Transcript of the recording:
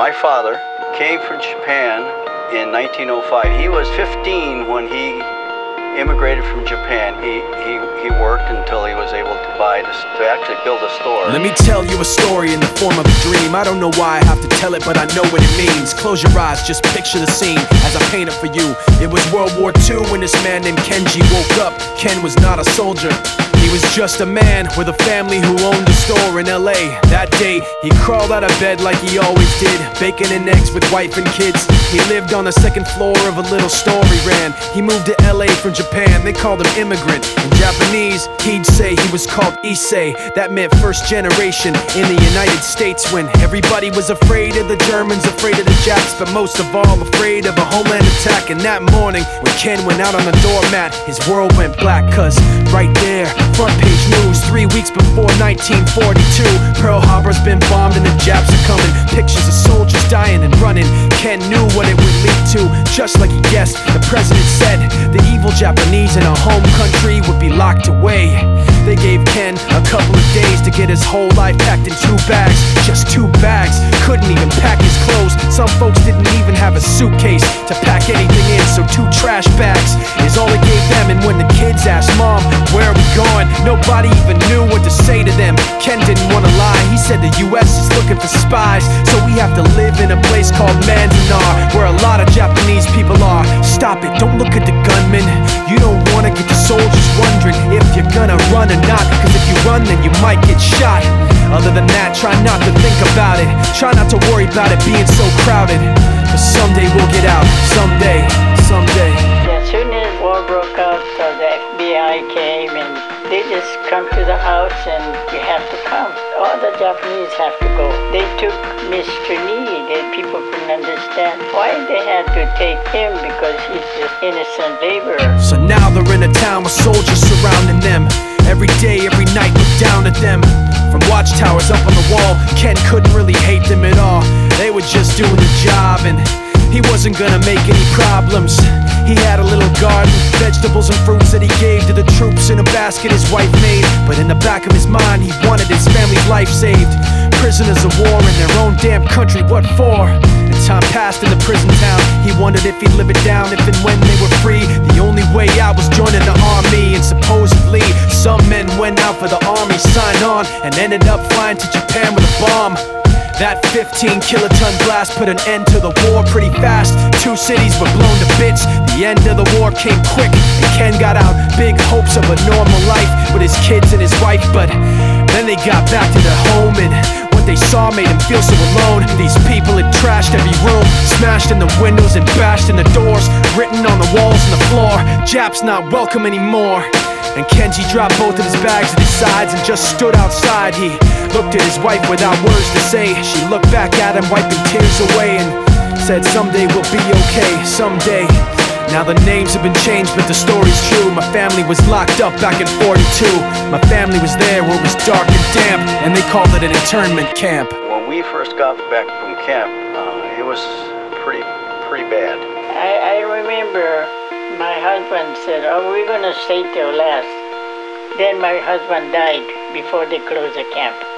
My father came from Japan in 1905. He was 15 when he immigrated from Japan. He worked until he was able to actually build a store. Let me tell you a story in the form of a dream. I don't know why I have to tell it, but I know what it means. Close your eyes, just picture the scene as I paint it for you. It was World War II when this man named Kenji woke up. Ken was not a soldier. He was just a man with a family who owned a store in LA. That day, he crawled out of bed like he always did, bacon and eggs with wife and kids. He lived on the second floor of a little store he ran. He moved to LA from Japan, they called him immigrant. In Japanese, he'd say he was called Issei. That meant first generation in the United States, when everybody was afraid of the Germans, afraid of the Japs, but most of all afraid of a homeland attack. And that morning, when Ken went out on the doormat, his world went black, cause right there, front page news, 3 weeks before 1942, Pearl Harbor's been bombed and the Japs are coming. Pictures of soldiers dying and running. Ken knew what it would lead to, just like he guessed. The president said the evil Japanese in our home country would be locked away. They gave Ken a couple of days to get his whole life packed in 2 bags. Just 2 bags, couldn't even pack his clothes. Some folks didn't even have a suitcase to pack anything in, so 2 trash bags is all it gave them. And when the kids asked Mom, where are we going? Nobody even knew what to say to them. Ken didn't want to lie, he said the US is looking for spies, so we have to live in a place called Manzanar, where a lot of Japanese people are. Stop it, don't look at the gunmen. You don't want to get the soldiers wondering if you're gonna run or not, cause if you run then you might get shot. Other than that, try not to think about it. Try not to worry about it being so crowded, but someday we'll get out. Someday. As soon as war broke out, the FBI came and they just come to the house and you have to come. All the Japanese have to go. They took Mr. Nii, and people couldn't understand why they had to take him, because he's just innocent laborer. So now they're in a town with soldiers surrounding them. Every day, every night, look down at them. From watchtowers up on the wall, Ken couldn't really hate them at all. They were just doing the job, and he wasn't gonna make any problems. He had a little garden, vegetables and fruits that he gave to the troops in a basket his wife made. But in the back of his mind, he wanted his family's life saved. Prisoners of war in their own damn country, what for? As time passed in the prison town, he wondered if he'd live it down if and when they were free. The only way out was joining the army, and supposedly some men went out for the army, signed on, and ended up flying to Japan with a bomb. That 15-kiloton blast put an end to the war pretty fast. 2 cities were blown to bits. The end of the war came quick, and Ken got out. Big hopes of a normal life with his kids and his wife, but then they got back to their home, and what they saw made him feel so alone. These people had trashed every room, smashed in the windows and bashed in the doors, written on the walls and the floor, Japs not welcome anymore. And Kenji dropped both of his bags at his sides and just stood outside. He looked at his wife without words to say. She looked back at him, wiping tears away, and said, someday we'll be okay, someday. Now the names have been changed, but the story's true. My family was locked up back in 42. My family was there where it was dark and damp, and they called it an internment camp. When we first got back from camp, it was pretty bad. I remember my husband said, oh, we're gonna stay till last. Then my husband died before they closed the camp.